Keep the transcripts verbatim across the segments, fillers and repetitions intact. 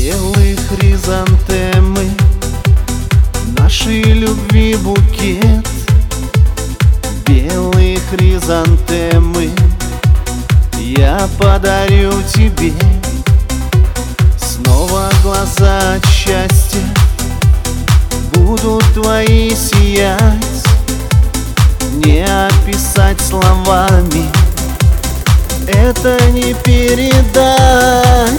Белые хризантемы, нашей любви букет. Белые хризантемы я подарю тебе. Снова глаза от счастья будут твои сиять, не описать словами, это не передать.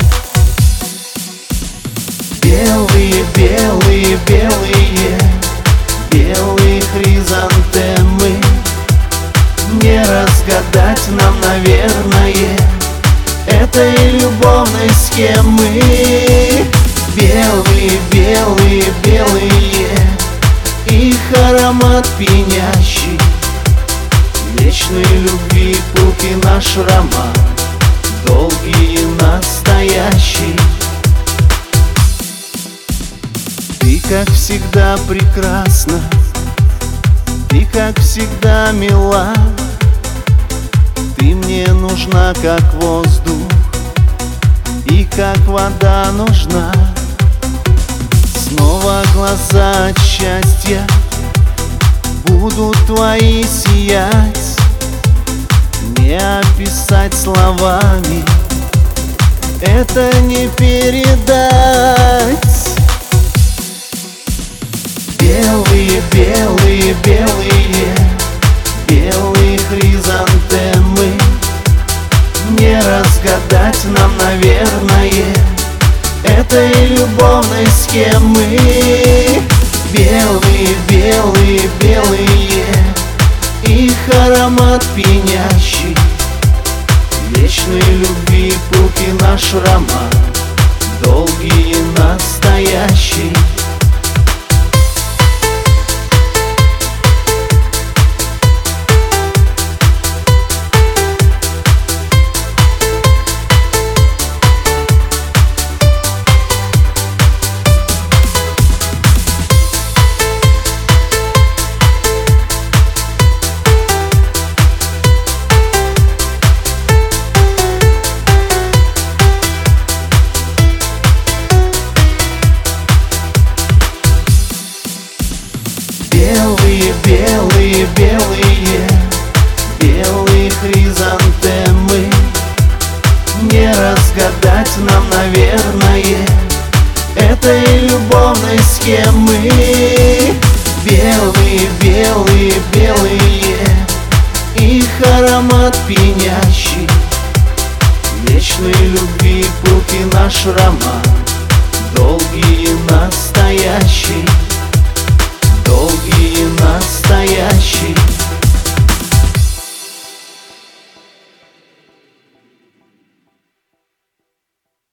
Белые, белые, белые, белые хризантемы, не разгадать нам, наверное, этой любовной схемы. Белые, белые, белые, их аромат пьянящий, вечной любви пылк и наш роман, долгий и настоящий. Ты, как всегда, прекрасна, ты, как всегда, мила. Ты мне нужна, как воздух, и как вода нужна. Снова глаза от счастья будут твои сиять, не описать словами, это не передать. Белые, белые, белые, белые хризантемы, не разгадать нам, наверное, этой любовной схемы. Белые, белые, белые, их аромат пьянящий, вечной любви пылк и наш роман, долгий и настоящий. Белые, белые, белые, белые хризантемы, не разгадать нам, наверное, этой любовной схемы. Белые, белые, белые, их аромат пьянящий, вечной любви пылк и наш роман, долгий и